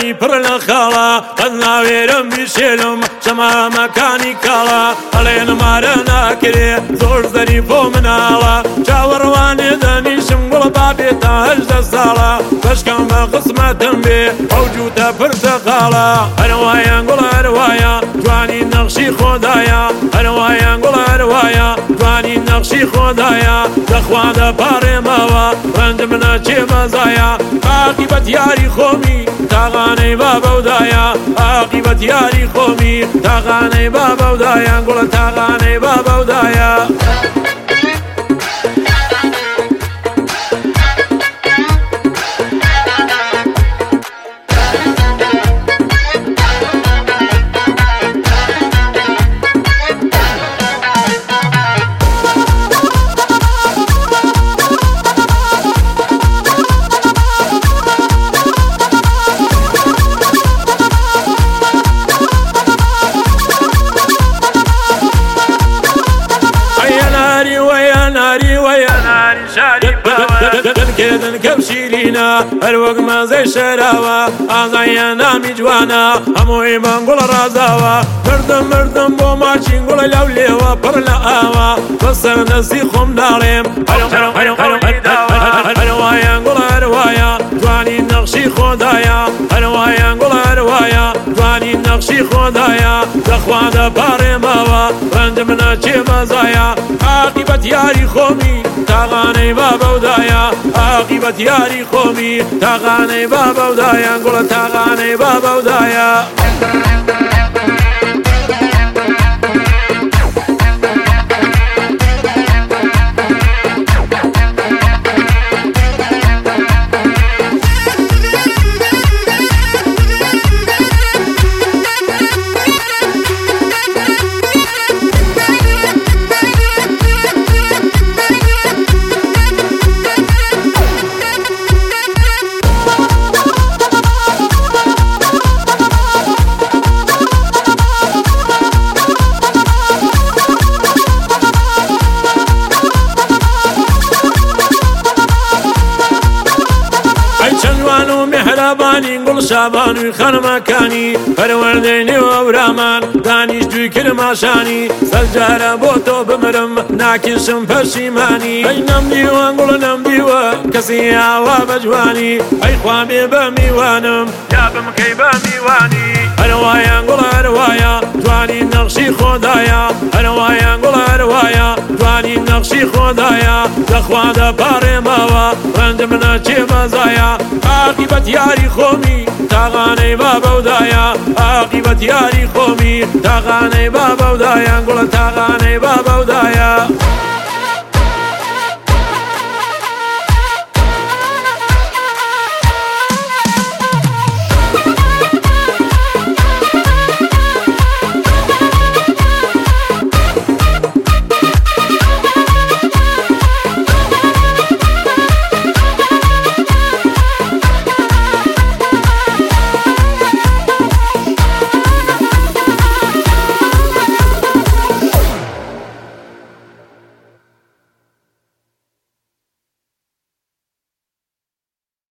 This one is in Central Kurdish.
دەمی پڕ لە خاڵە قەت ناوێرم بیشێلم شەمامەکانی کاڵە ئەڵێ نمارە ناکرێ زۆر زەریفۆ مناڵە چاوەڕوانێ دەنیشم گوڵ بابێتە 18 ساڵە بەشکەم بە قسمەتم بێ ئەو جووتە پرتەقاڵە هەروایان گوڵ هەروایە جوانی نەخشی خۆدایە هەروایان گوڵ هەروایە جوانی نەخشی خۆدایە دەخوا دەپاڕێمەوە ڕەنجم نەچێ مەزایە عاقیبەت یاری خۆمی تاغانەی بابەودایە عاقیبەت یاری خۆمی تاغانەی بابەودایە گوڵە تاغانەی بابەودایە دەنکێدن کەم شیرینە هەروەک مەزەی شەراوە ئازایە نامی جوانە هەمووی مەنگوڵ ڕازاوە مردم بۆ ماچین گوڵە لەو لێوە پڕ لە ئاوە بەسەر دەستی خۆم ناڵێم هەروایان گوڵ هەروایە جوانی نەخشی خۆدایە هەروایان گوڵ هەروایە جوانی نەخشی خۆدایە دەخوا دەپاڕێمەوە ڕەنجم نەچێ مەزایە عاقیبەت یاری خۆمی تاغانەی بابەودایە عاقیبەت یاری خۆمی تاغانەی بابەودایە گوڵە تاغانەی بابەودایە مهربانی گل شابانوی خانمەکانی پەروەردەی نێوەورامان دانیشتووی کرماشانی سەرجارە بۆ تۆ بمرم ناکێشم پەشیمانی ئەی نەمدیوە گوڵ نەمدیوە کەسی ئاوا بە جوانی ئەی خوا بێ بە میوانم یا بمکەی بە میوانی هەروایان گوڵ هەروایە جوانی نەخشی خۆدایە هەروایان گوڵ هەروایە جوانی نەخشی خۆدایە دەخوا دەپاڕێمەوە ڕەنجم نەچێ مەزایە عاقیبەت یاری خۆمی تاغانەی بابەودایە عاقیبەت یاری خۆمی تاغانەی بابەودایە گوڵە تاغانەی بابە